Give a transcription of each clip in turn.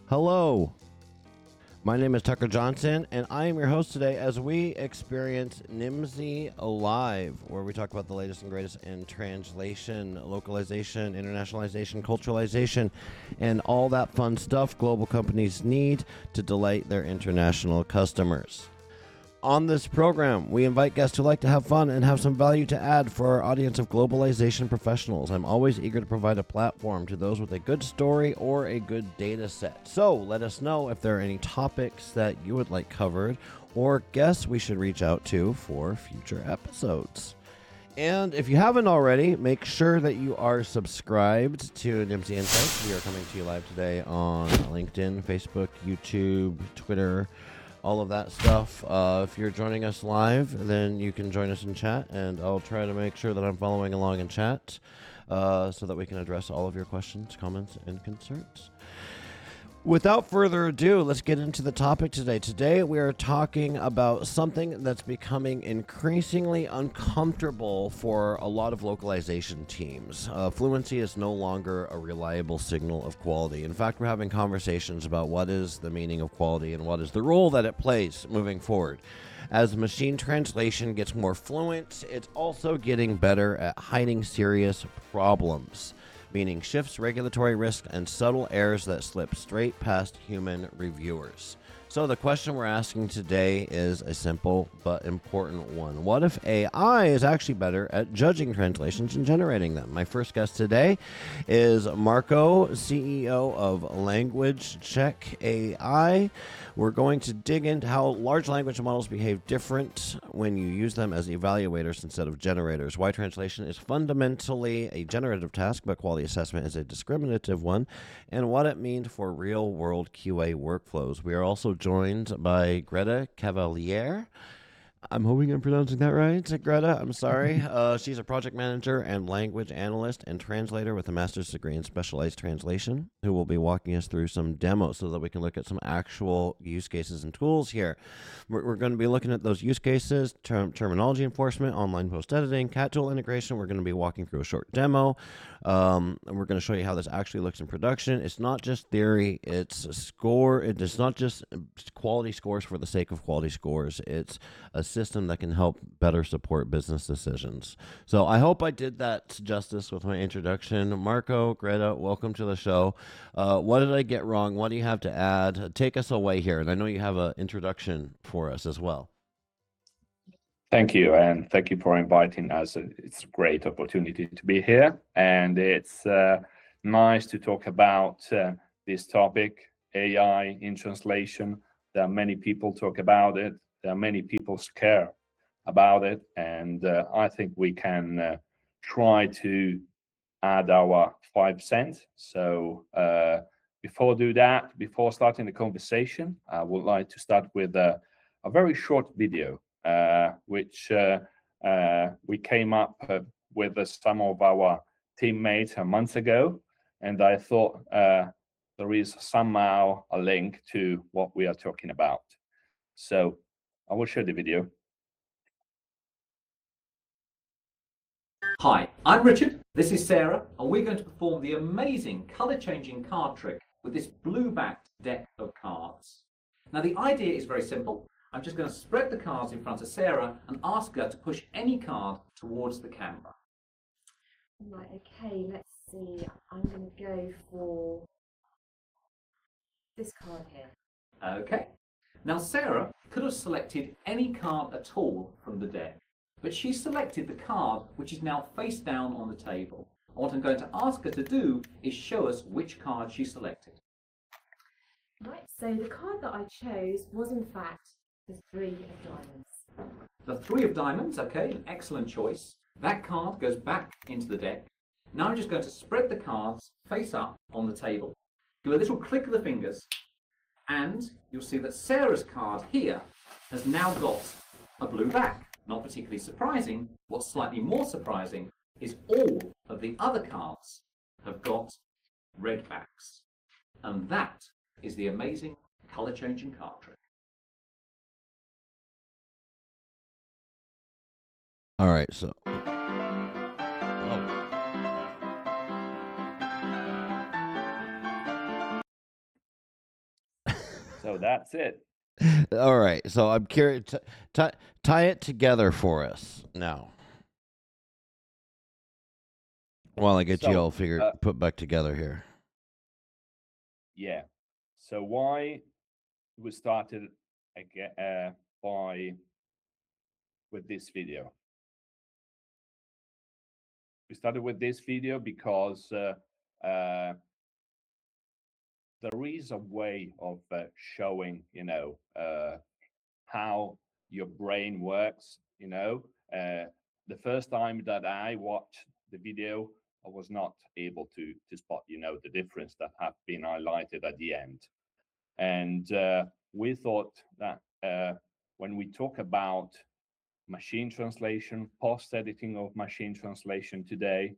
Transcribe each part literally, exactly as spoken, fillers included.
Hello, my name is Tucker Johnson, and I am your host today as we experience Nimdzi Alive, where we talk about the latest and greatest in translation, localization, internationalization, culturalization, and all that fun stuff global companies need to delight their international customers. On this program, we invite guests who like to have fun and have some value to add for our audience of globalization professionals. I'm always eager to provide a platform to those with a good story or a good data set. So let us know if there are any topics that you would like covered or guests we should reach out to for future episodes. And if you haven't already, make sure that you are subscribed to Nimdzi Insights. We are coming to you live today on LinkedIn, Facebook, YouTube, Twitter, all of that stuff. Uh, if you're joining us live, then you can join us in chat, and I'll try to make sure that I'm following along in chat uh, so that we can address all of your questions, comments, and concerns. Without further ado, let's get into the topic today. Today, we are talking about something that's becoming increasingly uncomfortable for a lot of localization teams. Uh, fluency is no longer a reliable signal of quality. In fact, we're having conversations about what is the meaning of quality and what is the role that it plays moving forward. As machine translation gets more fluent, it's also getting better at hiding serious problems, meaning shifts, regulatory risk, and subtle errors that slip straight past human reviewers. So the question we're asking today is a simple but important one. What if A I is actually better at judging translations and generating them? My first guest today is Marco, C E O of Language Check A I. We're going to dig into how large language models behave different when you use them as evaluators instead of generators, why translation is fundamentally a generative task, but quality assessment is a discriminative one, and what it means for real-world Q A workflows. We are also joined by Greta Cavalier. I'm hoping I'm pronouncing that right, Greta. I'm sorry. Uh, she's a project manager and language analyst and translator with a master's degree in specialized translation, who will be walking us through some demos so that we can look at some actual use cases and tools here. We're, we're going to be looking at those use cases, term, terminology enforcement, online post-editing, cat tool integration. We're going to be walking through a short demo. Um, and we're going to show you how this actually looks in production. It's not just theory. It's a score. It's not just quality scores for the sake of quality scores. It's a system that can help better support business decisions. So I hope I did that justice with my introduction. Marco, Greta, welcome to the show. Uh, what did I get wrong? What do you have to add? Take us away here. And I know you have an introduction for us as well. Thank you, and thank you for inviting us. It's a great opportunity to be here, and it's uh, nice to talk about uh, this topic, A I in translation. There are many people talk about it. There are many people scared about it, and uh, I think we can uh, try to add our five cents. So uh, before do that, before starting the conversation, I would like to start with a, a very short video, uh, which uh, uh, we came up uh, with uh, some of our teammates a month ago, and I thought uh, there is somehow a link to what we are talking about. So I will share the video. Hi, I'm Richard, this is Sarah, and we're going to perform the amazing colour-changing card trick with this blue-backed deck of cards. Now the idea is very simple. I'm just going to spread the cards in front of Sarah and ask her to push any card towards the camera. Right, okay, let's see. I'm going to go for this card here. Okay. Now Sarah could have selected any card at all from the deck, but she selected the card which is now face down on the table. And what I'm going to ask her to do is show us which card she selected. Right, so the card that I chose was in fact the three of diamonds. The three of diamonds, okay, an excellent choice. That card goes back into the deck. Now I'm just going to spread the cards face up on the table. Do a little click of the fingers, and you'll see that Sarah's card here has now got a blue back. Not particularly surprising. What's slightly more surprising is all of the other cards have got red backs. And that is the amazing colour-changing card trick. All right, so So that's it. All right. So I'm curious. T- t- tie it together for us now while I get you all So, figured uh, put back together here. yeah. So why we started again uh, by with this video? We started with this video because uh, uh, there is a way of uh, showing, you know, uh, how your brain works. You know, uh, the first time that I watched the video, I was not able to to spot, you know, the difference that had been highlighted at the end. And uh, we thought that uh, when we talk about machine translation, post editing of machine translation today,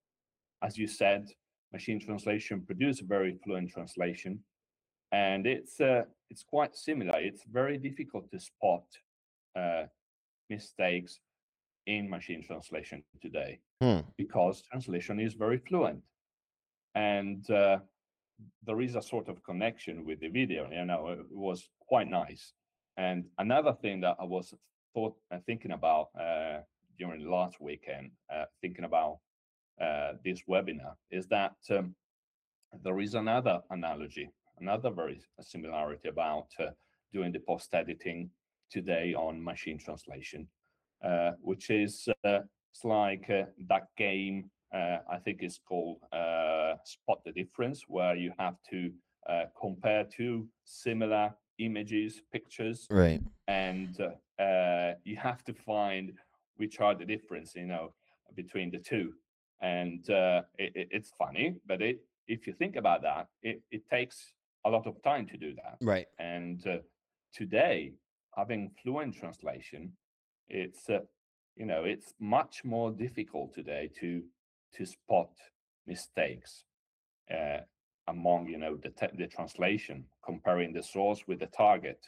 as you said, machine translation produce a very fluent translation, and it's uh, it's quite similar. It's very difficult to spot uh, mistakes in machine translation today Hmm. because translation is very fluent, and uh, there is a sort of connection with the video. You know, it was quite nice. And another thing that I was thought uh, thinking about uh, during the last weekend, uh, thinking about uh, this webinar, is that um, there is another analogy, another very similarity about uh, doing the post editing today on machine translation, uh, which is uh, it's like uh, that game. Uh, I think it's called uh, Spot the Difference, where you have to uh, compare two similar images, pictures, Right. and uh, uh, you have to find which are the difference, you know, between the two. And uh, it, it, it's funny, but it, if you think about that, it, it takes a lot of time to do that. Right. And uh, today, having fluent translation, it's uh, you know, it's much more difficult today to to spot mistakes uh, among, you know, the te- the translation, comparing the source with the target.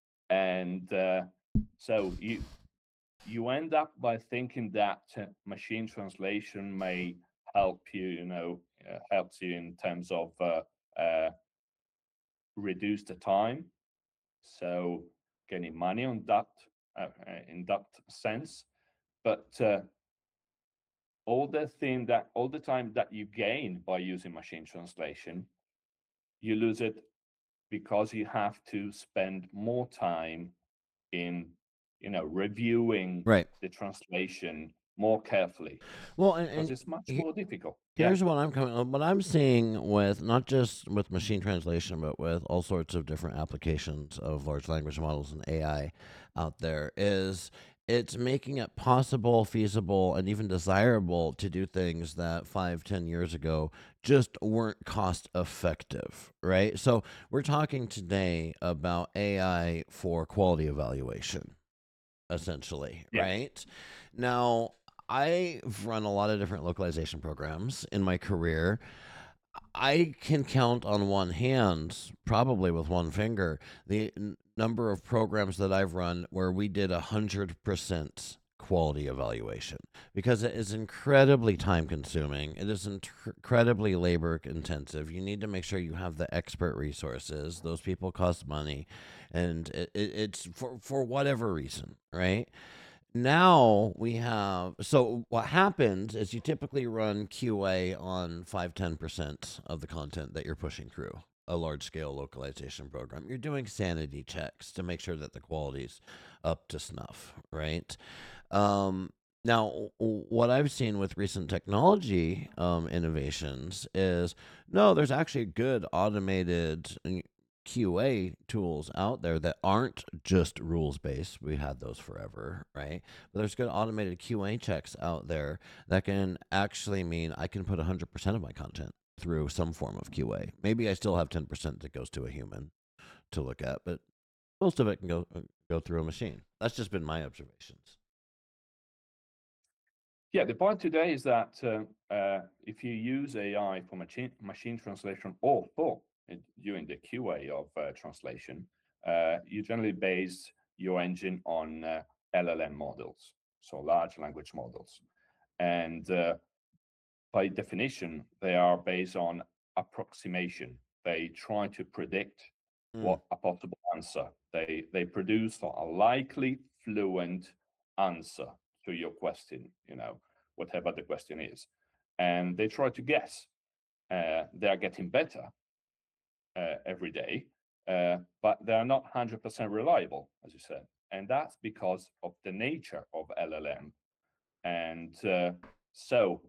And uh, so you you end up by thinking that uh, machine translation may help you, you know, uh, helps you in terms of uh, uh, reduce the time, so getting money on that uh, uh, in that sense. But uh, all the thing that all the time that you gain by using machine translation, you lose it because you have to spend more time in, you know, reviewing Right. the translation more carefully Well, and, because and it's much he- more difficult. Yeah. here's what I'm coming. uh, What I'm seeing with not just with machine translation, but with all sorts of different applications of large language models and A I out there is it's making it possible, feasible, and even desirable to do things that five, ten years ago just weren't cost effective, right? So we're talking today about A I for quality evaluation, essentially, Yeah. right? Now, I've run a lot of different localization programs in my career. I can count on one hand, probably with one finger, the n- number of programs that I've run where we did a hundred percent quality evaluation because it is incredibly time consuming. It is int- incredibly labor intensive. You need to make sure you have the expert resources. Those people cost money, and it, it, it's for for whatever reason, right? Now we have, so what happens is you typically run Q A on five ten percent of the content that you're pushing through a large scale localization program. You're doing sanity checks to make sure that the quality's up to snuff, right? Um, now, w- what I've seen with recent technology um, innovations is no, there's actually good automated uh, Q A tools out there that aren't just rules based. We had those forever, right? But there's good automated Q A checks out there that can actually mean I can put one hundred percent of my content through some form of Q A. Maybe I still have ten percent that goes to a human to look at, but most of it can go uh, go through a machine. That's just been my observations. Yeah, the point today is that uh, uh, if you use A I for machine machine translation or for uh, doing the Q A of uh, translation, uh, you generally base your engine on uh, L L M models, so large language models, and uh, by definition, they are based on approximation. They try to predict Mm. what a possible answer. They they produce a likely fluent answer to your question, you know, whatever the question is, and they try to guess. Uh, they are getting better uh, every day, uh, but they are not one hundred percent reliable, as you said, and that's because of the nature of L L M. And uh, so,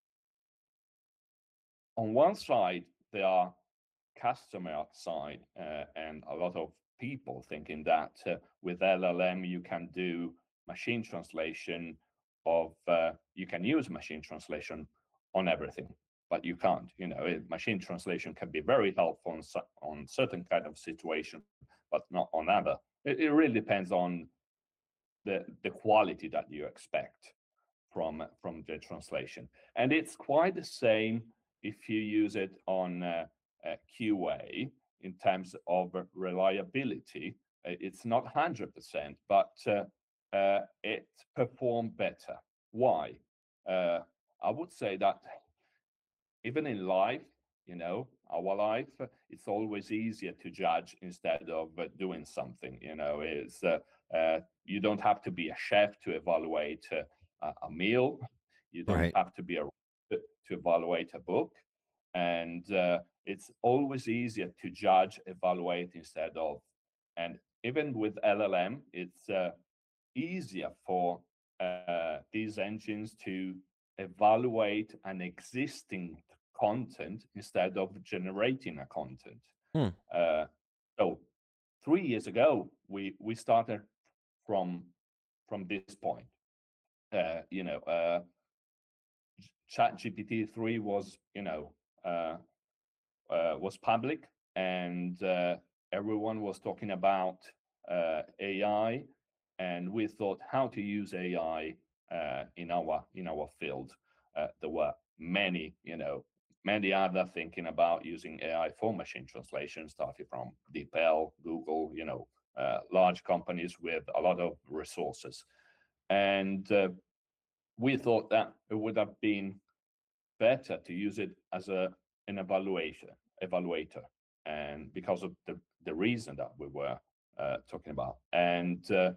on one side, there are customer side uh, and a lot of people thinking that uh, with L L M you can do machine translation of uh, you can use machine translation on everything, but you can't. You know, it, machine translation can be very helpful on, on certain kind of situation, but not on other. It, it really depends on the the quality that you expect from from the translation, and it's quite the same if you use it on uh, uh, Q A in terms of reliability. Uh, It's not one hundred percent, but uh, uh, it performed better. Why? Uh, I would say that even in life, you know, our life, uh, it's always easier to judge instead of uh, doing something. You know, is uh, uh, you don't have to be a chef to evaluate uh, a, a meal. You don't Right. have to be a to evaluate a book, and uh, it's always easier to judge, evaluate instead of. And even with L L M, it's uh, easier for uh, these engines to evaluate an existing content instead of generating a content. Hmm. Uh, so three years ago, we we started from from this point. Uh, you know, uh, Chat G P T three was you know uh, uh, was public, and uh, everyone was talking about uh, A I, and we thought how to use A I uh, in our in our field. Uh, there were many, you know, many other thinking about using A I for machine translation, starting from DeepL, Google, you know, uh, large companies with a lot of resources, and uh, we thought that it would have been better to use it as a an evaluation evaluator, and because of the the reason that we were uh, talking about. And uh,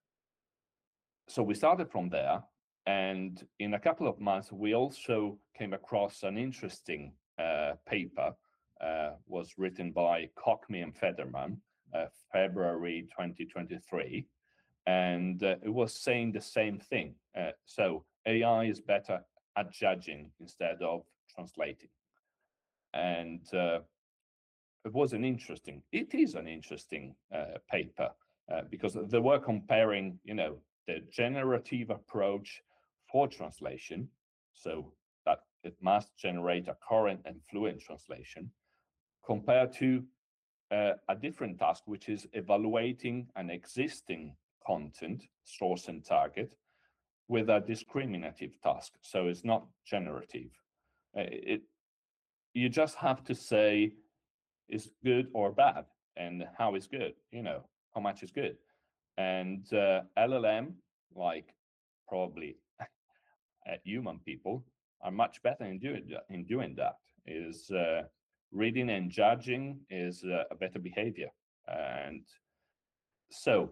so we started from there, and in a couple of months we also came across an interesting uh, paper, uh, was written by Cockme and Federman, uh, February twenty twenty-three, and uh, it was saying the same thing. Uh, so A I is better at judging instead of translating. And uh, it was an interesting, it is an interesting uh, paper uh, because they were comparing, you know, the generative approach for translation, so that it must generate a current and fluent translation, compared to uh, a different task, which is evaluating an existing content, source and target, with a discriminative task. So it's not generative. Uh, it you just have to say is good or bad, and how is good. You know how much is good, and uh, L L M, like probably uh, human people, are much better in doing that. In doing that, is uh, reading and judging is uh, a better behavior, and so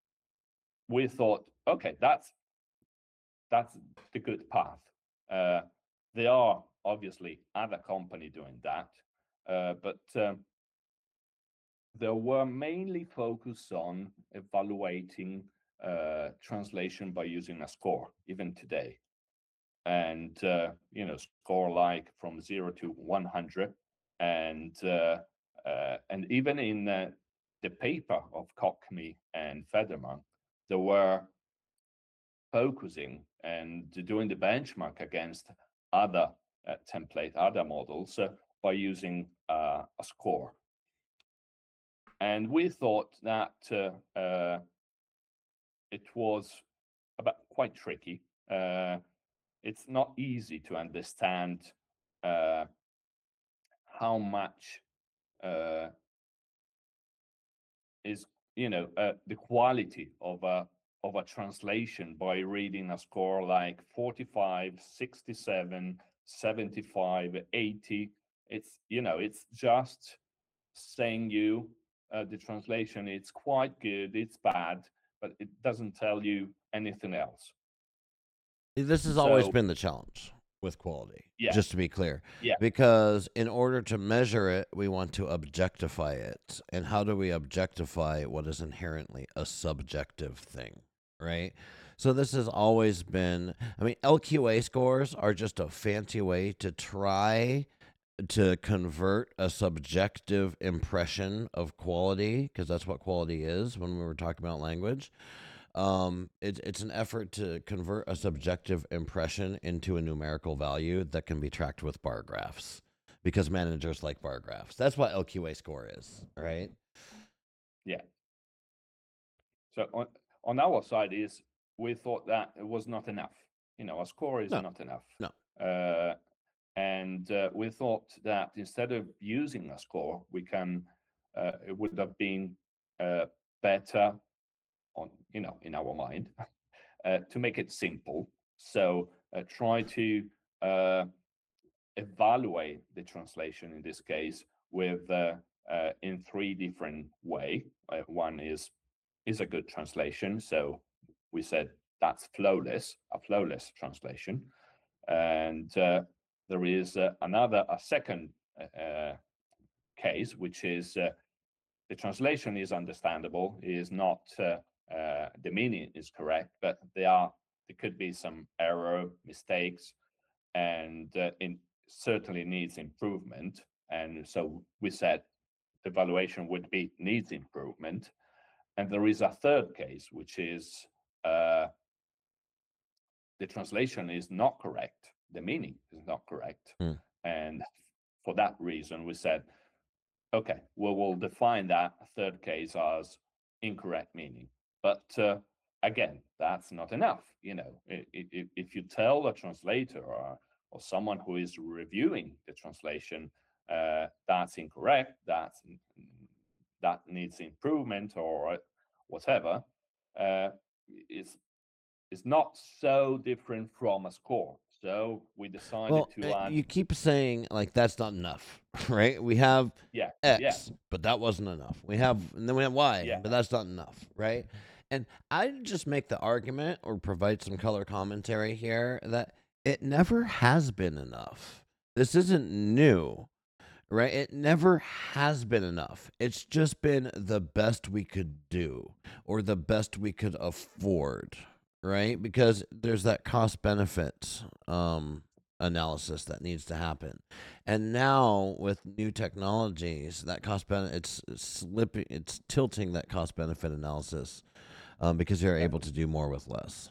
we thought, okay, that's that's the good path. Uh, there are obviously other company doing that, uh, but um, they were mainly focused on evaluating uh, translation by using a score, even today. And, uh, you know, score like from zero to one hundred. And, uh, uh, and even in uh, the paper of Cockme and Federman, they were focusing and doing the benchmark against other uh, template, other models uh, by using uh, a score. And we thought that uh, uh, it was about quite tricky. Uh, it's not easy to understand uh, how much uh, is, you know, uh, the quality of a of a translation by reading a score like forty-five, sixty-seven, seventy-five, eighty. It's, you know, it's just saying you uh, the translation, it's quite good, it's bad, but it doesn't tell you anything else. This has always So been the challenge with quality, yeah, just to be clear. yeah, Because in order to measure it, we want to objectify it. And how do we objectify what is inherently a subjective thing, right? So this has always been, I mean, L Q A scores are just a fancy way to try to convert a subjective impression of quality, because that's what quality is when we were talking about language. Um, it's it's an effort to convert a subjective impression into a numerical value that can be tracked with bar graphs, because managers like bar graphs. That's what L Q A score is, right? yeah. So on on our side is we thought that it was not enough. You know, a score is No, not enough. no. Uh, and uh, we thought that instead of using a score, we can uh, it would have been uh, better on you know in our mind uh, to make it simple. So uh, try to uh, evaluate the translation in this case with uh, uh, in three different way. Uh, one is is a good translation, so we said that's flawless, a flawless translation, and uh, there is uh, another, a second uh, case, which is uh, the translation is understandable, is not uh, uh, the meaning is correct, but there are there could be some error, mistakes, and uh, it certainly needs improvement. And so we said the evaluation would be needs improvement. And there is a third case, which is uh, the translation is not correct, the meaning is not correct. Mm. And for that reason, we said, okay, we will define that third case as incorrect meaning. But uh, again, that's not enough. You know, if, if you tell a translator or, or someone who is reviewing the translation uh, that's incorrect, that's that needs improvement or whatever, uh, it's it's not so different from a score. So we decided Well, to uh, add, you keep saying like that's not enough, right? We have yeah, X, yeah, but that wasn't enough. We have, and then we have Y, yeah, but that's not enough, right? And I just make the argument or provide some color commentary here that it never has been enough. This isn't new, right? It never has been enough. It's just been the best we could do or the best we could afford, right? Because there's that cost benefit um, analysis that needs to happen. And now with new technologies, that cost benefit, it's slipping, it's tilting that cost benefit analysis um, because you're yeah, able to do more with less.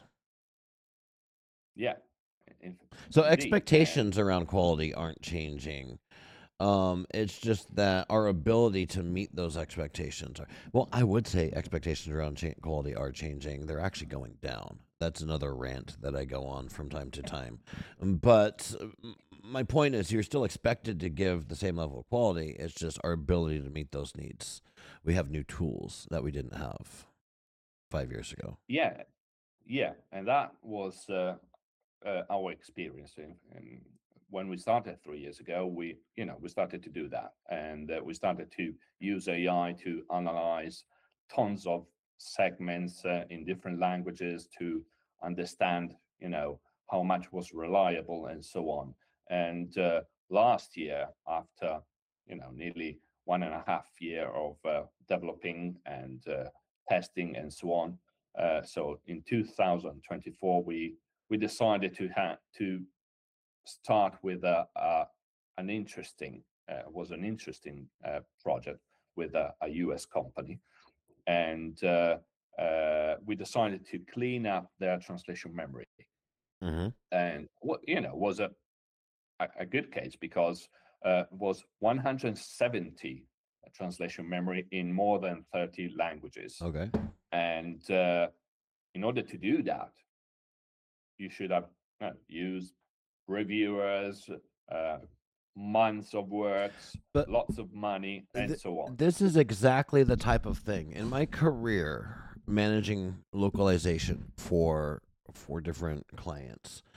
yeah. In- So Indeed. And expectations around quality aren't changing. Um, it's just that our ability to meet those expectations are, well, I would say expectations around cha- quality are changing. They're actually going down. That's another rant that I go on from time to time. Um, But uh, m- my point is, you're still expected to give the same level of quality. It's just our ability to meet those needs. We have new tools that we didn't have five years ago. yeah, yeah, and that was uh, uh, our experience. In, in when we started three years ago, we you know we started to do that, and uh, we started to use A I to analyze tons of segments uh, in different languages to understand you know how much was reliable and so on. And uh, last year, after you know nearly one and a half year of uh, developing and uh, testing and so on, uh, so in two thousand twenty-four, we we decided to have to start with a, a an interesting uh, was an interesting uh, project with a, a U S company, and uh, uh, we decided to clean up their translation memory, Mm-hmm. and what you know was a a, a good case because uh, was one hundred seventy translation memory in more than thirty languages, Okay. and uh, in order to do that, you should have uh, used reviewers, uh, months of works, But lots of money, and th- so on. this is exactly the type of thing in my career managing localization for for different clients.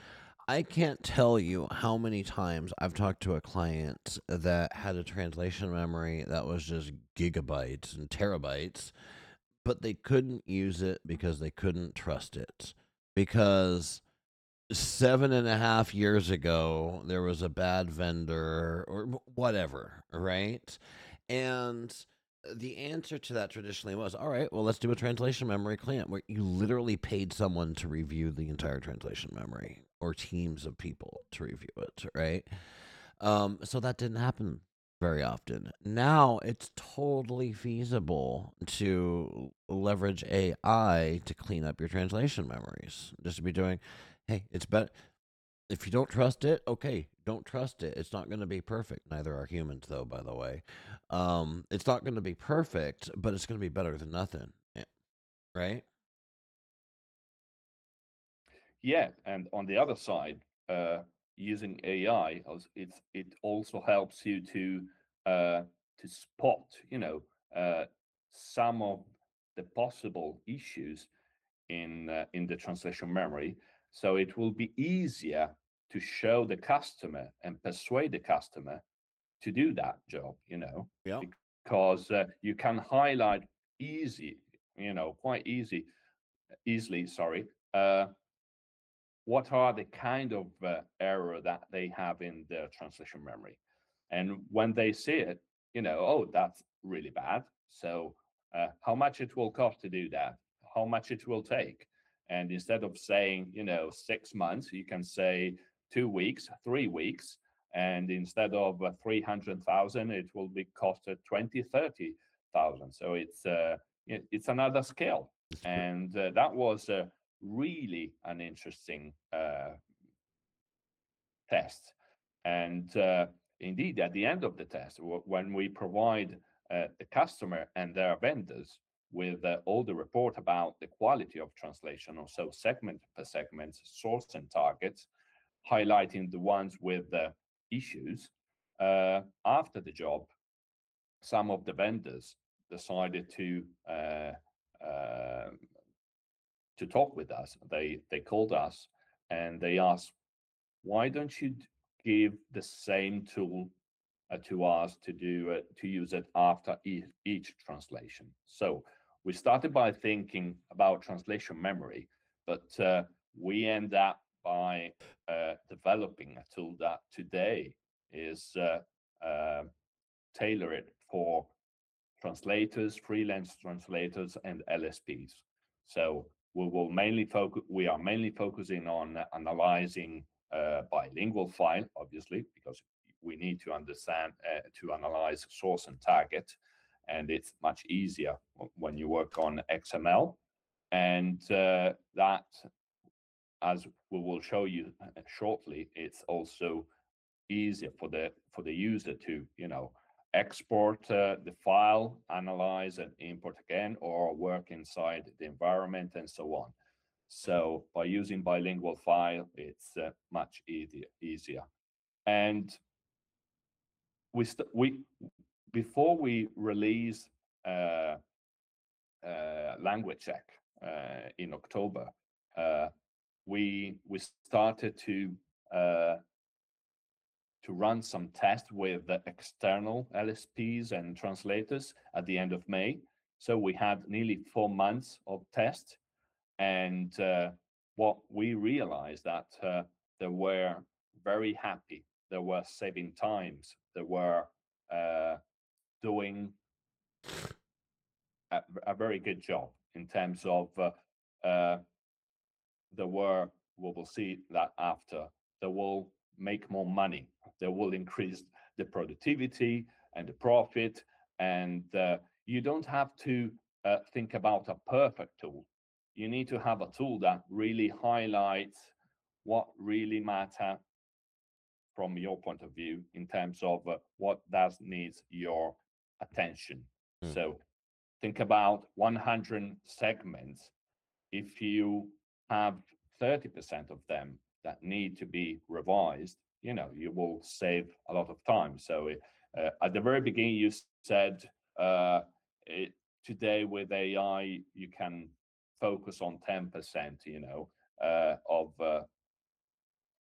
I can't tell you how many times I've talked to a client that had a translation memory that was just gigabytes and terabytes, but they couldn't use it because they couldn't trust it. Because seven and a half years ago, there was a bad vendor or whatever, right? And the answer to that traditionally was, all right, well, let's do a translation memory cleanup where you literally paid someone to review the entire translation memory or teams of people to review it, right? Um, so that didn't happen very often. Now it's totally feasible to leverage A I to clean up your translation memories. Just to be doing, hey, it's better. If you don't trust it, okay, don't trust it. It's not going to be perfect. Neither are humans, though, by the way. Um, it's not going to be perfect, but it's going to be better than nothing, eh, right? Yeah, and on the other side, uh, using A I, als- it's it also helps you to uh, to spot, you know, uh, some of the possible issues in uh, in the translation memory. So it will be easier to show the customer and persuade the customer to do that job, you know, Yeah. because uh, you can highlight easy, you know, quite easy, easily, sorry, uh, what are the kind of uh, error that they have in their translation memory. And when they see it, you know, oh, that's really bad. So uh, how much it will cost to do that? How much it will take? And instead of saying, you know, six months, you can say two weeks, three weeks. And instead of uh, three hundred thousand, it will be costed twenty, thirty thousand. So it's uh, it, it's another scale. It's pre- And uh, that was uh, really an interesting uh, test. And uh, indeed, at the end of the test, when we provide uh, the customer and their vendors with uh, all the report about the quality of translation, or so segment per segment, source and targets, highlighting the ones with the issues, uh, after the job, some of the vendors decided to uh, uh, to talk with us. They they called us and they asked, why don't you give the same tool uh, to us to do uh, to use it after each, each translation? So we started by thinking about translation memory, but uh, we end up by uh, developing a tool that today is uh, uh, tailored for translators, freelance translators, and L S Ps. So we will mainly focus. We are mainly focusing on analyzing uh, bilingual file, obviously, because we need to understand uh, to analyze source and target, and it's much easier when you work on X M L, and uh, that, as we will show you uh, shortly, it's also easier for the for the user to, you know, export uh, the file, analyze and import again, or work inside the environment and so on. So by using bilingual file, it's uh, much easier easier. And we st- we before we release uh, uh, language check uh, in October, uh, we we started to uh, to run some tests with the external L S Ps and translators at the end of May. So we had nearly four months of test, and uh, what we realized that uh, they were very happy. They were saving times. They were uh, doing a, a very good job in terms of uh, uh, there were, we will see that after, they will make more money, they will increase the productivity and the profit, and uh, you don't have to uh, think about a perfect tool. You need to have a tool that really highlights what really matter from your point of view in terms of uh, what does needs your attention. Hmm. So think about one hundred segments. If you have thirty percent of them that need to be revised, you know, you will save a lot of time. So uh, at the very beginning, you said uh, it, today with A I, you can focus on ten percent, you know, uh, of uh,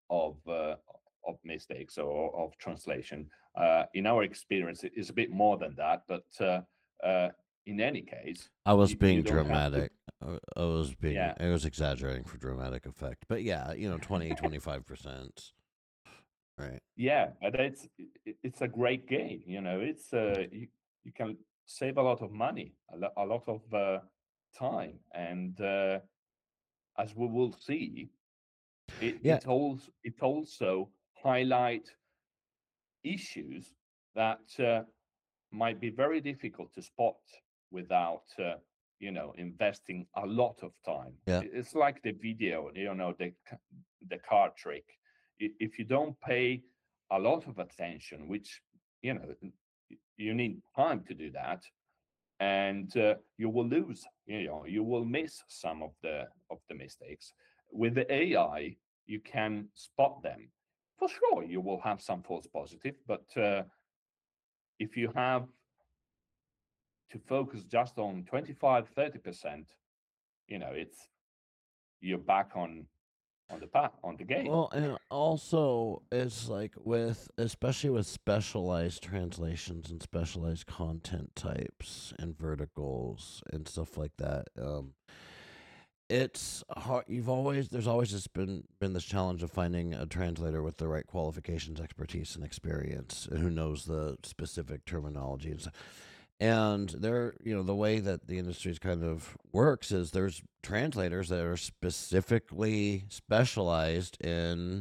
of uh, of mistakes or of translation. Uh, in our experience, it is a bit more than that, but uh, uh, in any case, I was you, you being don't have to. dramatic. I I was being, Yeah, I was exaggerating for dramatic effect. But yeah, you know, twenty, twenty-five percent. Right. yeah, but it's it- it's a great game. You know, it's uh, you you can save a lot of money, a, lo- a lot of uh, time, and uh, as we will see, it Yeah. it also it also highlight issues that uh, might be very difficult to spot without uh, you know investing a lot of time. Yeah. I- it's like the video, you know, the c- the card trick. I- if you don't pay a lot of attention, which you know y- you need time to do that, and uh, you will lose, you know, you will miss some of the of the mistakes. With the AI, you can spot them. For sure you will have some false positive, but uh, if you have to focus just on twenty-five, thirty percent, you know, it's you're back on on the path on the game. Well, and also it's like with, especially with specialized translations and specialized content types and verticals and stuff like that. Um, it's hard. You've always There's always just been been this challenge of finding a translator with the right qualifications, expertise, and experience, and who knows the specific terminology and stuff. And there, you know, the way that the industry kind of works is there's translators that are specifically specialized in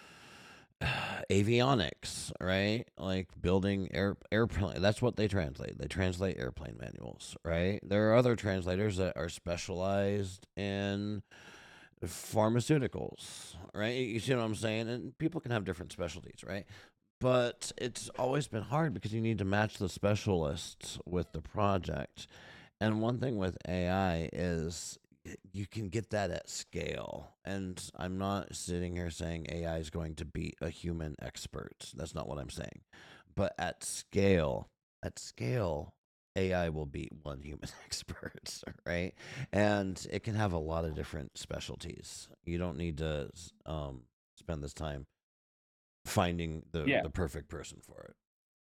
avionics, right? Like building air airplane. That's what they translate. They translate airplane manuals, right? There are other translators that are specialized in pharmaceuticals, right? You see what I'm saying? And people can have different specialties, right? But it's always been hard because you need to match the specialists with the project. And one thing with A I is y- you can get that at scale. And I'm not sitting here saying A I is going to beat a human expert. That's not what I'm saying. But at scale, at scale, A I will beat one human expert, right? And it can have a lot of different specialties. You don't need to s- um, spend this time finding the Yeah, the perfect person for it.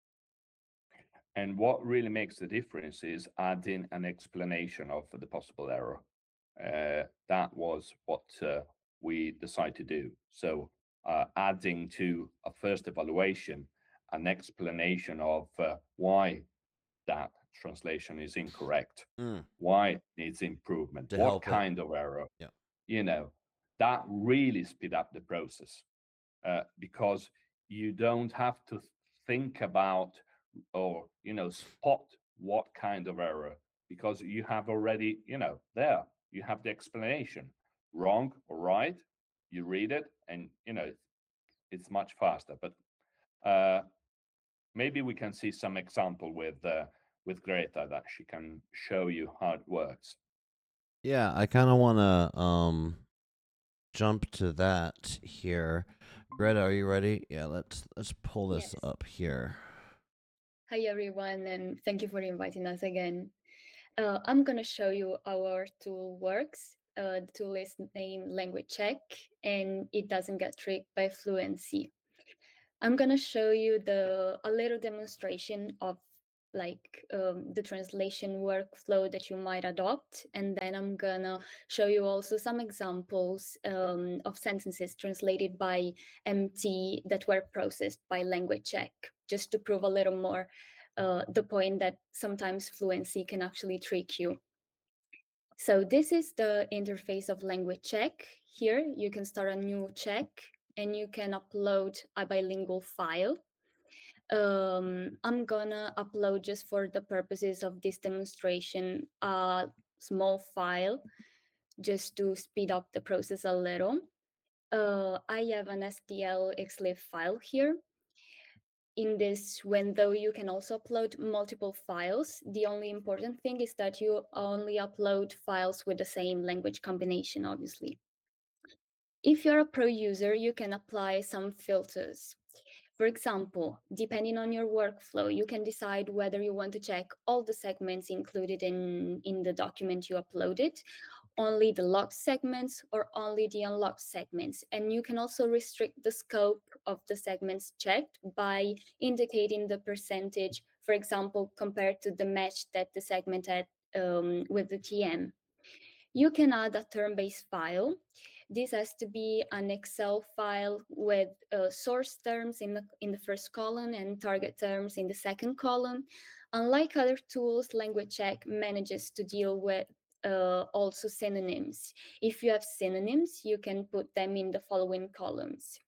and what really makes the difference is adding an explanation of the possible error. Uh, that was what uh, we decided to do. So uh, adding to a first evaluation an explanation of uh, why that translation is incorrect, Mm, why it needs improvement, to what help it. kind of error, Yeah. you know, that really speed up the process uh, because you don't have to think about or, you know, spot what kind of error because you have already, you know, there, you have the explanation, wrong or right, you read it and, you know, it's much faster. But uh, maybe we can see some example with uh, with Greta that she can show you how it works. Yeah, I kind of want to um jump to that here. Greta, are you ready? Yeah, let's let's pull this Yes. up here. Hi, everyone, and thank you for inviting us again. Uh, I'm going to show you how our tool works. Uh, the tool is named Language Check, and it doesn't get tricked by fluency. I'm going to show you the a little demonstration of like um, the translation workflow that you might adopt. And then I'm going to show you also some examples um, of sentences translated by M T that were processed by Language Check, just to prove a little more uh, the point that sometimes fluency can actually trick you. So this is the interface of Language Check. Here you can start a new check and you can upload a bilingual file. Um, I'm gonna upload, just for the purposes of this demonstration, a small file just to speed up the process a little. Uh, I have an S T L xlib file here. In this window, you can also upload multiple files. The only important thing is that you only upload files with the same language combination, obviously. If you're a pro user, you can apply some filters. For example, depending on your workflow, you can decide whether you want to check all the segments included in, in the document you uploaded, only the locked segments or only the unlocked segments. And you can also restrict the scope of the segments checked by indicating the percentage, for example, compared to the match that the segment had um, with the T M. You can add a term-based file. This has to be an Excel file with uh, source terms in the, in the first column and target terms in the second column. Unlike other tools, Language Check manages to deal with uh, also synonyms. If you have synonyms, you can put them in the following columns.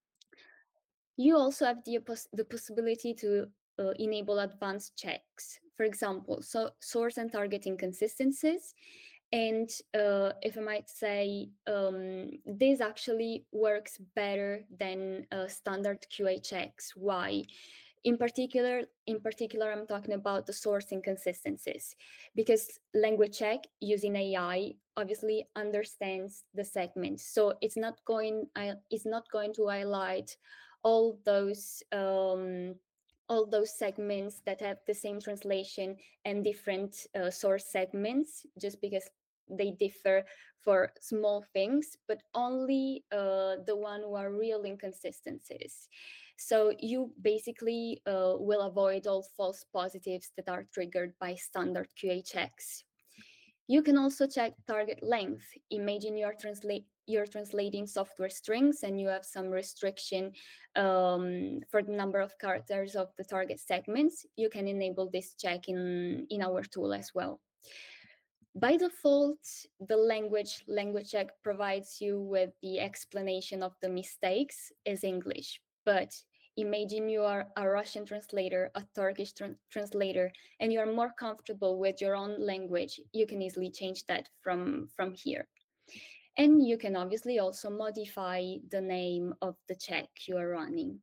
You also have the, poss the possibility to uh, enable advanced checks. For example, so source and target inconsistencies. And uh, if I might say, um, this actually works better than uh, standard Q A checks. Why? In particular, in particular, I'm talking about the source inconsistencies, because Language Check using A I obviously understands the segment, so it's not going, it's not going to highlight all those um, all those segments that have the same translation and different uh, source segments, just because they differ for small things, but only uh, the one who are real inconsistencies. So you basically uh, will avoid all false positives that are triggered by standard Q A checks. You can also check target length. Imagine you're, translate, you're translating software strings and you have some restriction um, for the number of characters of the target segments. You can enable this check in, in our tool as well. By default, the language language check provides you with the explanation of the mistakes as English. But imagine you are a Russian translator, a Turkish tra translator, and you are more comfortable with your own language. You can easily change that from, from here. And you can obviously also modify the name of the check you are running.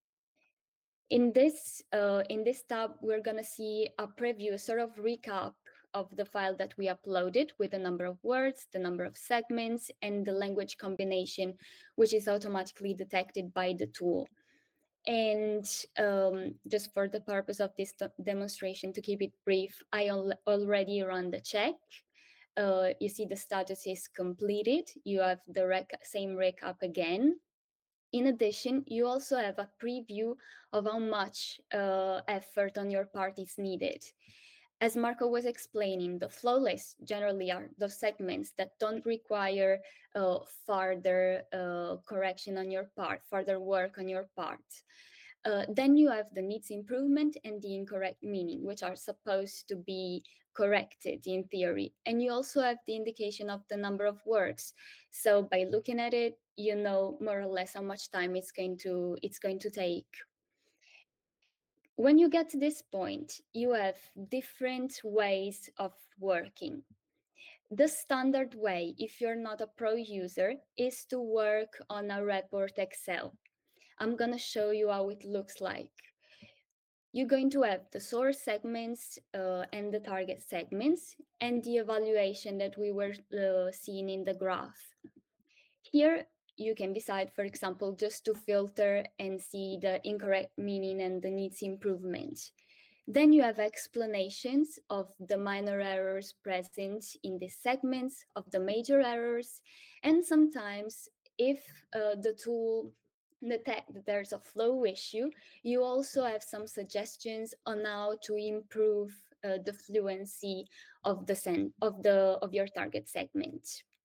In this, uh, in this tab, we're going to see a preview, a sort of recap of the file that we uploaded with the number of words, the number of segments, and the language combination, which is automatically detected by the tool. And um, just for the purpose of this demonstration, to keep it brief, I al already run the check. Uh, you see the status is completed. You have the rec same recap again. In addition, you also have a preview of how much uh, effort on your part is needed. As Marco was explaining, the flow lists generally are those segments that don't require uh, further uh, correction on your part, further work on your part. Uh, then you have the needs improvement and the incorrect meaning, which are supposed to be corrected in theory. And you also have the indication of the number of words. So by looking at it, you know more or less how much time it's going to, it's going to take. When you get to this point, you have different ways of working. The standard way, if you're not a pro user, is to work on a report Excel. I'm going to show you how it looks like. You're going to have the source segments uh, and the target segments and the evaluation that we were uh, seeing in the graph. Here, you can decide, for example, just to filter and see the incorrect meaning and the needs improvement. Then you have explanations of the minor errors present in these segments, of the major errors, and sometimes if uh, the tool detects that there's a flow issue, you also have some suggestions on how to improve uh, the fluency of the sen of the of your target segment.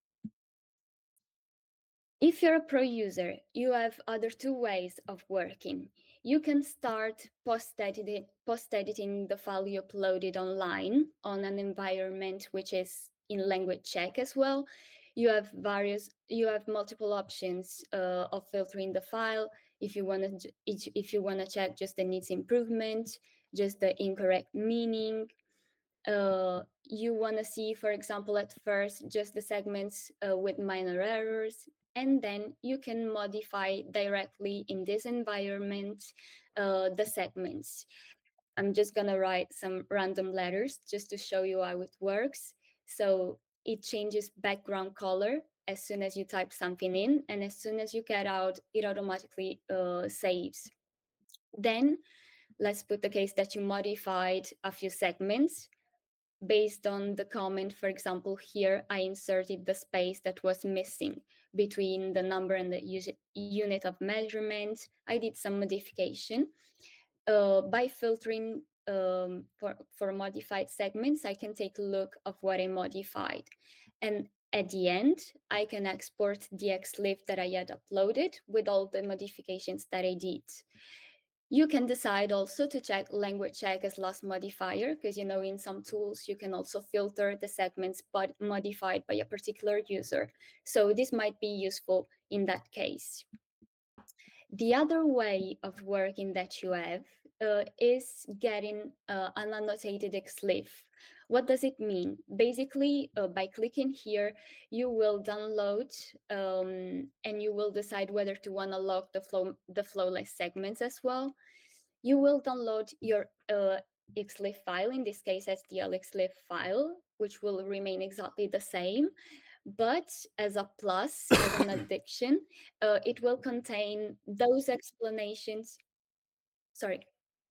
If you're a pro user, you have other two ways of working. You can start post-editing post-editing the file you uploaded online on an environment which is in Language Check as well. You have various, you have multiple options uh, of filtering the file. If you want to, if you want to check just the needs improvement, just the incorrect meaning. Uh, you want to see, for example, at first just the segments uh, with minor errors, and then you can modify directly in this environment uh, the segments. I'm just going to write some random letters just to show you how it works. So it changes background color as soon as you type something in, and as soon as you get out, it automatically uh, saves. Then let's put the case that you modified a few segments. based on the comment. For example, here I inserted the space that was missing between the number and the us- unit of measurement. I did some modification. Uh, by filtering um, for, for modified segments, I can take a look of what I modified. And at the end, I can export the xlif that I had uploaded with all the modifications that I did. You can decide also to check language check as last modifier, because you know in some tools you can also filter the segments but modified by a particular user. So this might be useful in that case. The other way of working that you have uh, is getting uh, an annotated xlif. What does it mean? Basically, uh, by clicking here, you will download um, and you will decide whether to want to lock the flow the flowless segments as well. You will download your uh, xlif file, in this case S T L xlif file, which will remain exactly the same. But as a plus, as an addition, uh, it will contain those explanations. Sorry.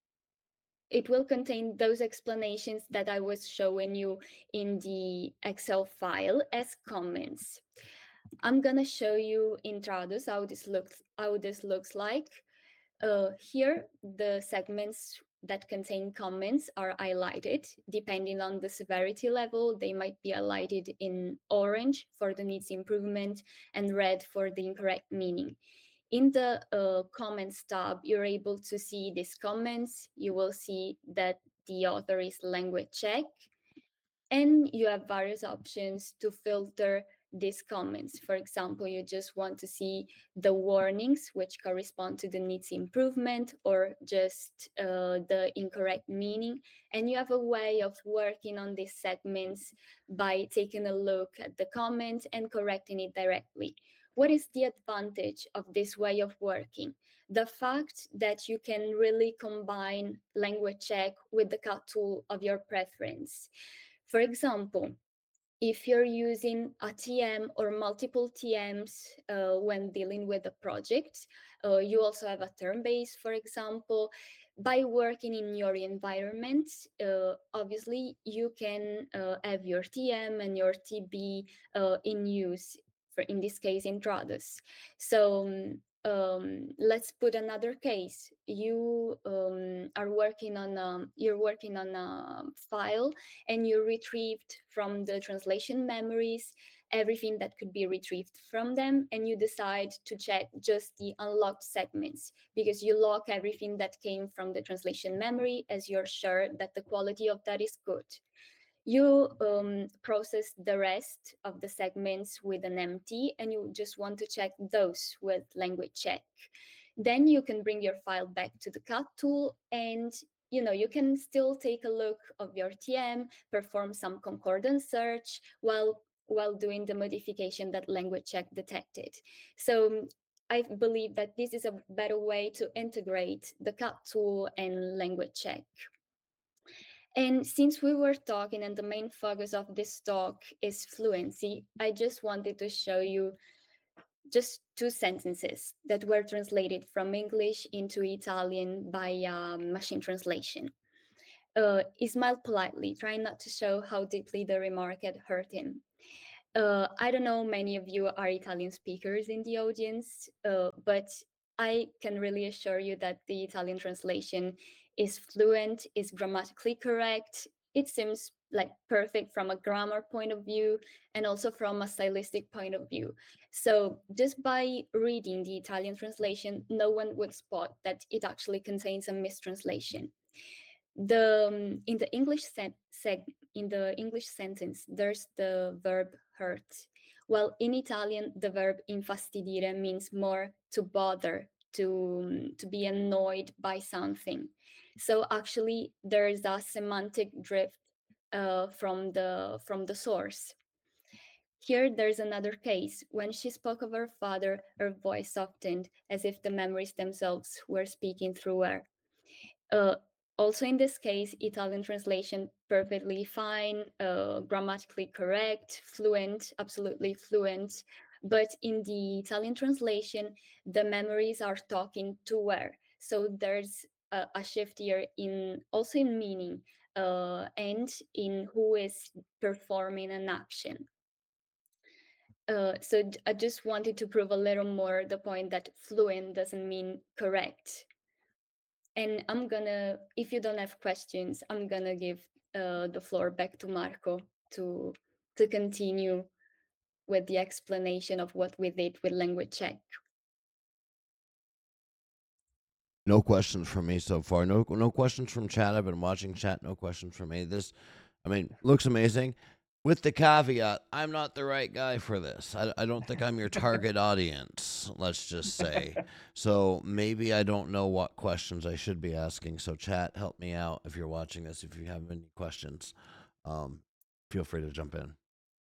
It will contain those explanations that I was showing you in the Excel file as comments. I'm gonna show you in Tradus how this looks how this looks like. Uh, here, the segments that contain comments are highlighted. Depending on the severity level, they might be highlighted in orange for the needs improvement and red for the incorrect meaning. In the uh, comments tab, you're able to see these comments. You will see that the author is language check, and you have various options to filter these comments. For example, you just want to see the warnings, which correspond to the needs improvement or just uh, the incorrect meaning. And you have a way of working on these segments by taking a look at the comment and correcting it directly. What is the advantage of this way of working? The fact that you can really combine language check with the cut tool of your preference. For example, if you're using a T M or multiple T Ms uh, when dealing with a project, uh, you also have a term base, for example. By working in your environment, uh, obviously you can uh, have your T M and your T B uh, in use, for in this case in Tradus. So um, um, let's put another case. You um, are working on a, you're working on a file, and you retrieved from the translation memories everything that could be retrieved from them, and you decide to check just the unlocked segments because you lock everything that came from the translation memory as you're sure that the quality of that is good. You um, process the rest of the segments with an empty, and you just want to check those with language check. Then you can bring your file back to the cut tool, and you know you can still take a look of your T M, perform some concordance search while while doing the modification that language check detected. So I believe that this is a better way to integrate the cut tool and language check. And since we were talking and the main focus of this talk is fluency, I just wanted to show you just two sentences that were translated from English into Italian by um, machine translation. Uh, he smiled politely, trying not to show how deeply the remark had hurt him. Uh, I don't know, many of you are Italian speakers in the audience, uh, but I can really assure you that the Italian translation is fluent, is grammatically correct. It seems like perfect from a grammar point of view and also from a stylistic point of view. So just by reading the Italian translation, no one would spot that it actually contains a mistranslation. The um, in the English sen- seg in the English sentence, there's the verb hurt. Well, in Italian, the verb infastidire means more to bother, to to be annoyed by something. So actually, there is a semantic drift uh, from the from the source. Here, there's another case. When she spoke of her father, her voice softened, as if the memories themselves were speaking through her. Uh, also in this case, Italian translation perfectly fine, uh, grammatically correct, fluent, absolutely fluent. But in the Italian translation, the memories are talking to her. So there's a, a shift here in also in meaning. uh, and in who is performing an action. Uh, so j- I just wanted to prove a little more the point that fluent doesn't mean correct. And I'm gonna, if you don't have questions, I'm gonna give uh, the floor back to Marco to to continue with the explanation of what we did with language check. No questions from me so far. No, no questions from chat. I've been watching chat. No questions from me. This, I mean, looks amazing. With the caveat, I'm not the right guy for this. I, I don't think I'm your target audience, let's just say. So maybe I don't know what questions I should be asking. So chat, help me out if you're watching this. If you have any questions, um, feel free to jump in.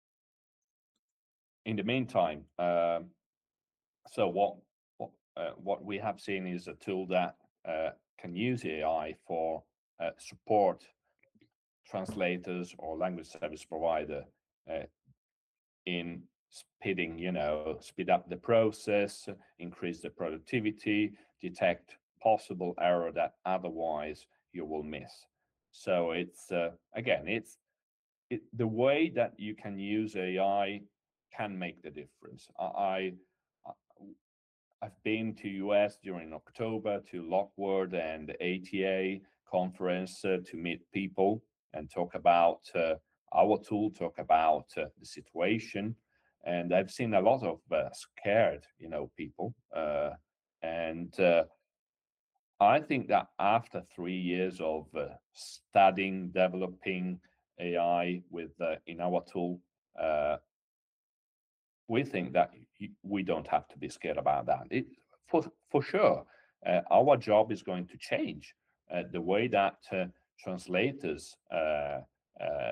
In the meantime, um, so what what, uh, what we have seen is a tool that uh, can use A I for uh, support translators or language service provider uh, in speeding, you know, speed up the process, increase the productivity, detect possible error that otherwise you will miss. So it's uh, again, it's it, the way that you can use A I can make the difference. I, I I've been to U S during October to Lockwood and the A T A conference uh, to meet people and talk about uh, our tool, talk about uh, the situation. And I've seen a lot of uh, scared, you know, people. Uh, and uh, I think that after three years of uh, studying, developing A I with uh, in our tool, uh, we think that we don't have to be scared about that. It, for for sure, uh, our job is going to change. Uh, the way that uh, translators uh, uh,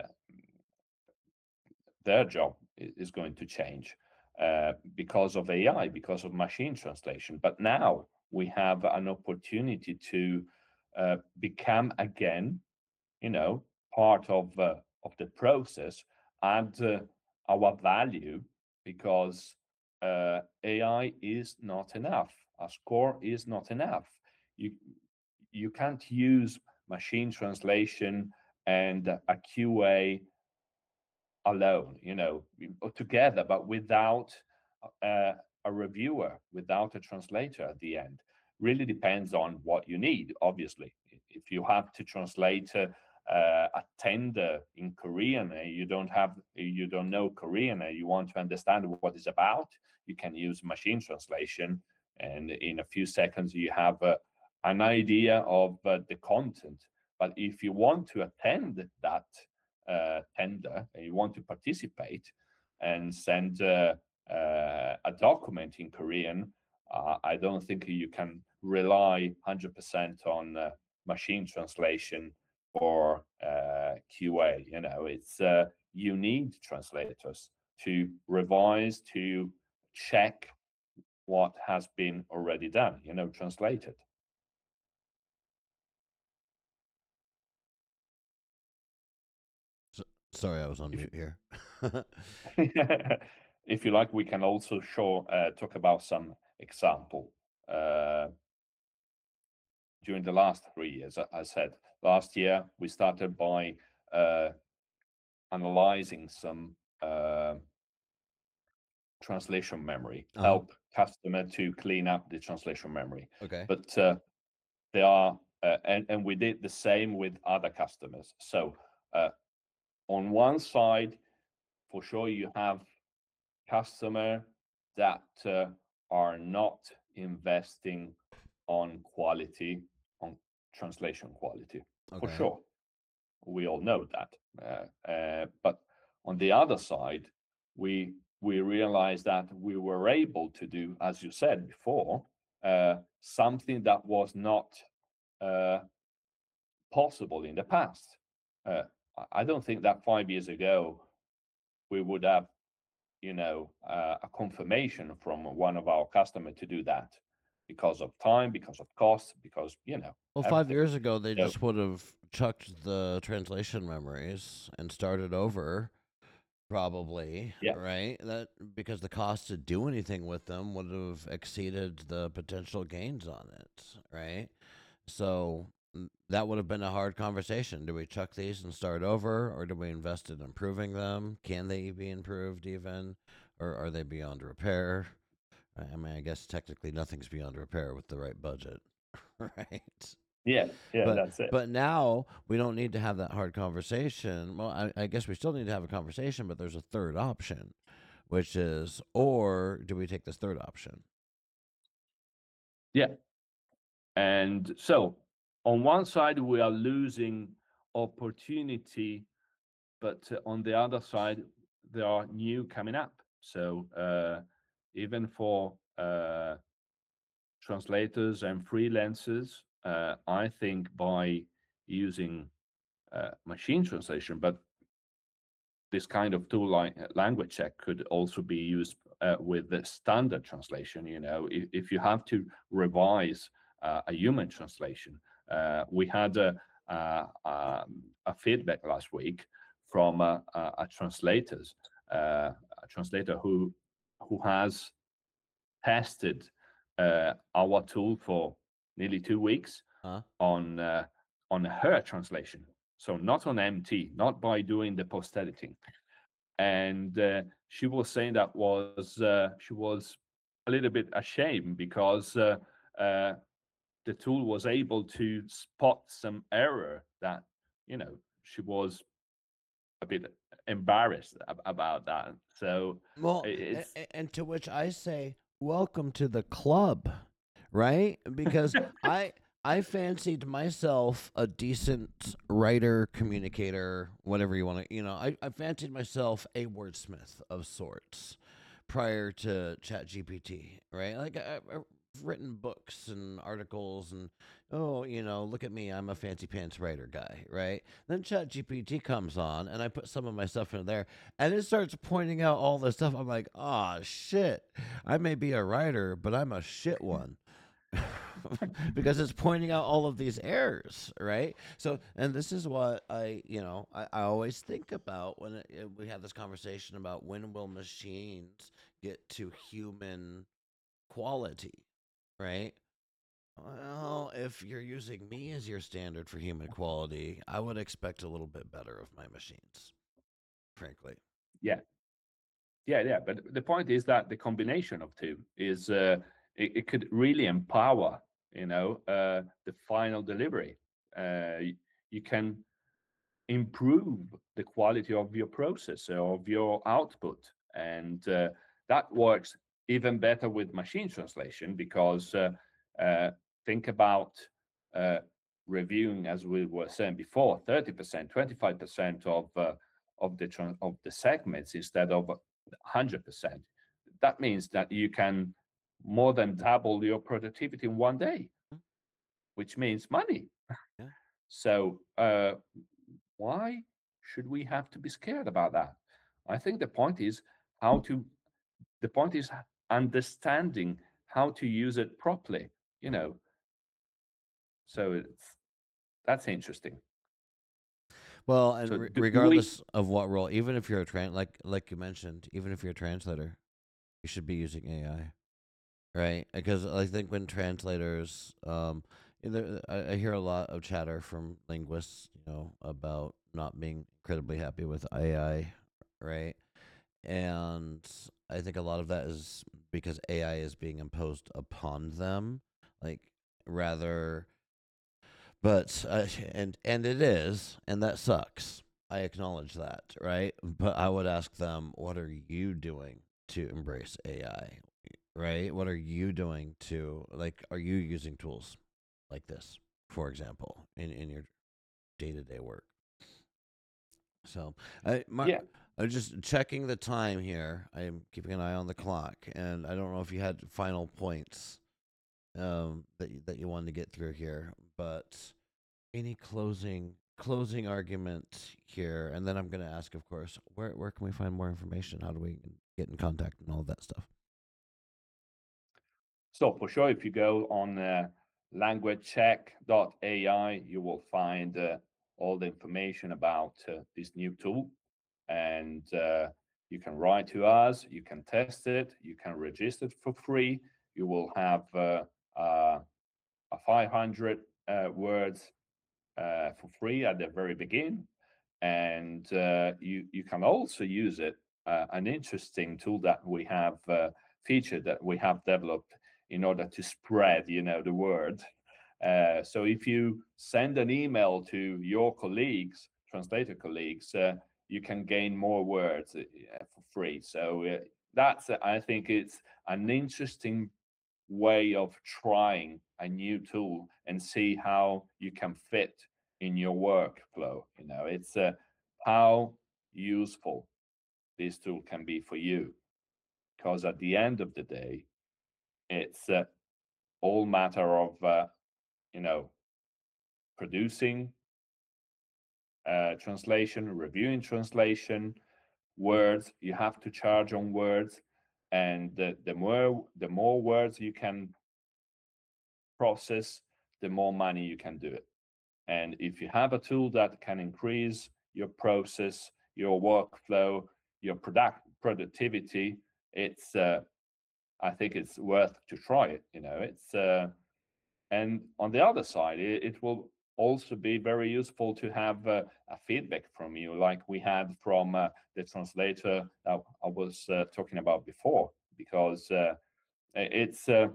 their job is going to change uh, because of A I, because of machine translation. But now we have an opportunity to uh, become again, you know, part of uh, of the process, add uh, our value, because uh, A I is not enough. A score is not enough. You you can't use machine translation and a Q A alone, you know, together, but without uh, a reviewer, without a translator at the end. Really depends on what you need, obviously. If you have to translate uh, uh, a tender in Korean and you don't have, you don't know Korean and you want to understand what it's about, you can use machine translation, and in a few seconds you have uh, an idea of uh, the content. But if you want to attend that uh, tender and you want to participate and send uh, uh, a document in Korean, uh, I don't think you can rely one hundred percent on uh, machine translation or uh, Q A. You know, it's uh, you need translators to revise, to check what has been already done, you know, translated. So, sorry, I was on mute here. If you like, we can also show uh, talk about some example. Uh, during the last three years, I said last year we started by uh, analyzing some uh, translation memory, Uh-huh. help customer to clean up the translation memory. Okay. But uh, they are, uh, and and we did the same with other customers. So uh, on one side, for sure, you have customer that uh, are not investing on quality, on translation quality, for Okay. sure. We all know that. Uh, uh, but on the other side, we we realized that we were able to do, as you said before, uh, something that was not uh, possible in the past. Uh, I don't think that five years ago we would have, you know, uh, a confirmation from one of our customers to do that because of time, because of cost, because, you know. Well, five everything. years ago, they So- just would have chucked the translation memories and started over, probably, Yeah. right? That because the cost to do anything with them would have exceeded the potential gains on it, right? So mm, that would have been a hard conversation. Do we chuck these and start over, or do we invest in improving them? Can they be improved even, or are they beyond repair? I I mean, I guess technically nothing's beyond repair with the right budget, right? Yeah, yeah, But that's it. but now we don't need to have that hard conversation. Well, I, I guess we still need to have a conversation, but there's a third option, which is, or do we take this third option? Yeah. And so on one side, we are losing opportunity, but uh, on the other side, there are new coming up. So uh, even for uh, translators and freelancers, uh, I think by using uh, machine translation, but this kind of tool like uh, language check could also be used uh, with the standard translation. You know, if, if you have to revise uh, a human translation, uh, we had a, a, um, a feedback last week from a, a, a translators, uh, a translator who who has tested uh, our tool for nearly two weeks Huh? on uh, on her translation. So not on M T, not by doing the post editing. And uh, she was saying that was uh, she was a little bit ashamed because uh, uh, the tool was able to spot some error that, you know, she was a bit embarrassed ab- about that. So Well, i- a- it's a- and to which I say, welcome to the club, right? Because I I fancied myself a decent writer, communicator, whatever you want to, you know, I, I fancied myself a wordsmith of sorts prior to ChatGPT, right? Like I, I've written books and articles and oh, you know, look at me, I'm a fancy pants writer guy, right? Then ChatGPT comes on and I put some of my stuff in there and it starts pointing out all this stuff. I'm like, ah, shit. I may be a writer, but I'm a shit one. Because it's pointing out all of these errors, right? So, and this is what I, you know, I, I always think about when it, it- we have this conversation about when will machines get to human quality, right? Well, if you're using me as your standard for human quality, I would expect a little bit better of my machines, frankly. yeah, yeah, yeah. But the point is that the combination of two is uh, it, it could really empower, you know, uh, the final delivery. Uh, y- you can improve the quality of your process of your output, and uh, that works even better with machine translation because uh, uh, think about uh, reviewing, as we were saying before, thirty percent, twenty-five percent of uh, of the tran- of the segments instead of one hundred percent. That means that you can more than double your productivity in one day, which means money. Yeah. So uh, why should we have to be scared about that? I think the point is how to, the point is understanding how to use it properly, you know. So it's that's interesting. Well, and So re- do, do we regardless of what role, even if you're a trans, like like you mentioned, even if you're a translator, you should be using A I, right? Because I think when translators, um, either I, I hear a lot of chatter from linguists, you know, about not being incredibly happy with A I, right? And I think a lot of that is because A I is being imposed upon them, like rather. But uh, and and it is, and that sucks. I acknowledge that, right? But I would ask them, what are you doing to embrace A I, right? What are you doing to like? Are you using tools like this, for example, in in your day to day work? So, I Mark, yeah. I'm just checking the time here. I am keeping an eye on the clock, and I don't know if you had final points um, that you, that you wanted to get through here, but any closing closing argument here, and then I'm going to ask, of course, where where can we find more information? How do we get in contact and all that stuff? So for sure, if you go on uh, language check dot A I, you will find uh, all the information about uh, this new tool, and uh, you can write to us, you can test it, you can register it for free. You will have uh, uh, a five hundred uh, words uh, for free at the very beginning, and uh, you you can also use it. Uh, an interesting tool that we have uh, featured that we have developed in order to spread, you know, the word. Uh, so if you send an email to your colleagues, translator colleagues, uh, you can gain more words uh, for free. So uh, that's, uh, I think, it's an interesting way of trying a new tool and see how you can fit in your workflow. You know, it's uh, how useful this tool can be for you, because at the end of the day, it's uh, all matter of uh, you know producing uh, translation, reviewing translation, words. You have to charge on words, and the, the more the more words you can process, the more money you can do it. And if you have a tool that can increase your process, your workflow, your product productivity, it's uh, I think it's worth to try it. You know, it's uh, and on the other side, it, it will also be very useful to have uh, a feedback from you, like we had from uh, the translator that I was uh, talking about before, because uh, it's uh,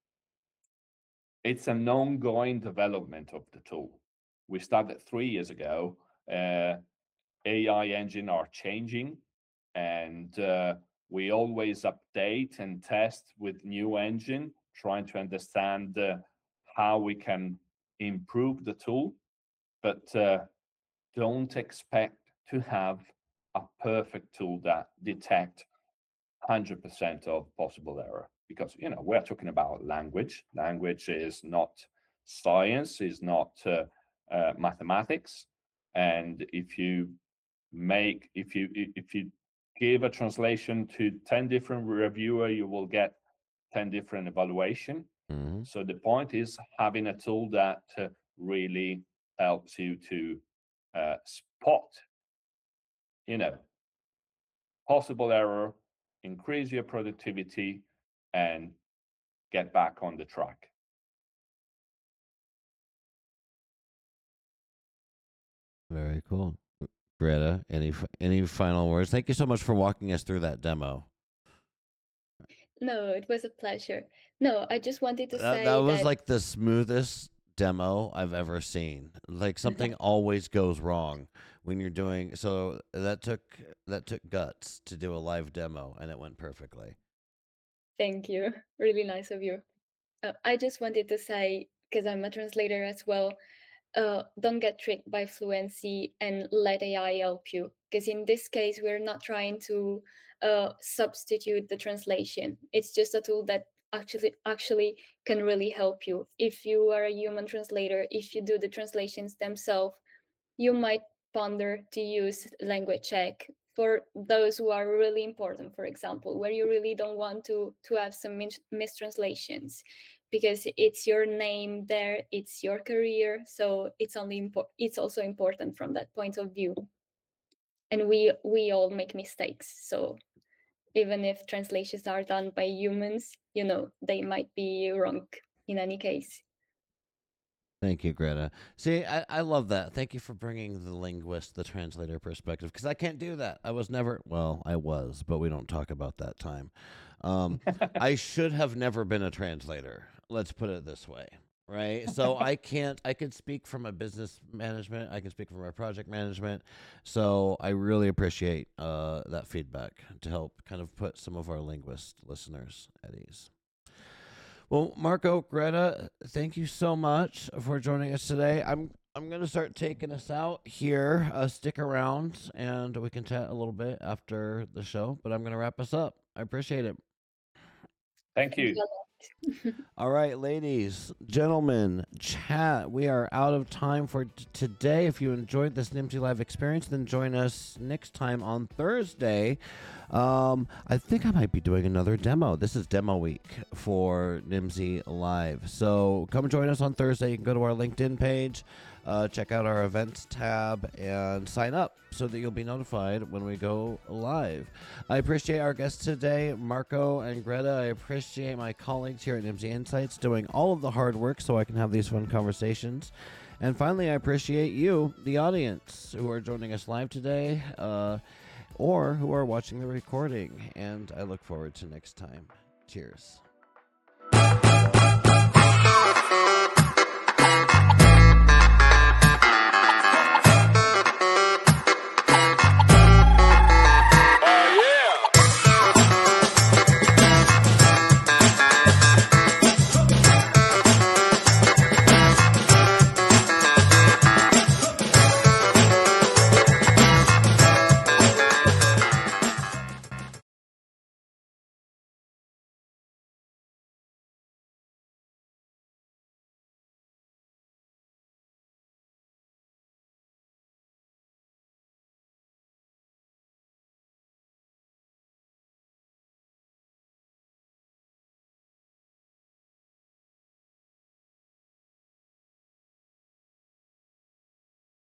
it's an ongoing development of the tool. We started three years ago. Uh, A I engine are changing, and uh, we always update and test with new engine, trying to understand uh, how we can improve the tool. But uh, don't expect to have a perfect tool that detect one hundred percent of possible error, because you know we're talking about language. Language is not science, is not uh, uh, mathematics, and if you make if you if you give a translation to ten different reviewer, you will get ten different evaluation. Mm-hmm. So the point is having a tool that uh, really helps you to uh, spot, you know, possible error, increase your productivity, and get back on the track. Very cool. Greta, any any final words? Thank you so much for walking us through that demo. No, it was a pleasure. No, I just wanted to That, say that was that like the smoothest demo I've ever seen. Like something always goes wrong when you're doing so that took that took guts to do a live demo, and it went perfectly. thank you. Really nice of you. Uh, I just wanted to say, because I'm a translator as well, uh, don't get tricked by fluency and let A I help you. Because in this case, we're not trying to uh, substitute the translation. It's just a tool that actually actually can really help you. If you are a human translator, if you do the translations themselves, you might ponder to use language check for those who are really important, for example, where you really don't want to to have some mis- mistranslations, because it's your name there, it's your career, so it's only impo- it's also important from that point of view. And we we all make mistakes, so even if translations are done by humans, you know, they might be wrong in any case. Thank you, Greta. See, I, I love that. Thank you for bringing the linguist, the translator perspective, because I can't do that. I was never, well, I was, but we don't talk about that time. Um, I should have never been a translator. Let's put it this way, right? So I can't, I can speak from a business management, I can speak from a project management. So I really appreciate uh, that feedback to help kind of put some of our linguist listeners at ease. Well, Marco, Greta, thank you so much for joining us today. I'm I'm gonna start taking us out here. Uh, stick around, and we can chat a little bit after the show. But I'm gonna wrap us up. I appreciate it. Thank you. All right, ladies, gentlemen, chat. We are out of time for t- today. If you enjoyed this Nimdzi Live experience, then join us next time on Thursday. Um, I think I might be doing another demo. This is demo week for Nimdzi Live. So come join us on Thursday. You can go to our LinkedIn page, uh, check out our events tab, and sign up so that you'll be notified when we go live. I appreciate our guests today, Marco and Greta. I appreciate my colleagues here at Nimdzi Insights doing all of the hard work so I can have these fun conversations. And finally, I appreciate you, the audience, who are joining us live today uh, or who are watching the recording. And I look forward to next time. Cheers.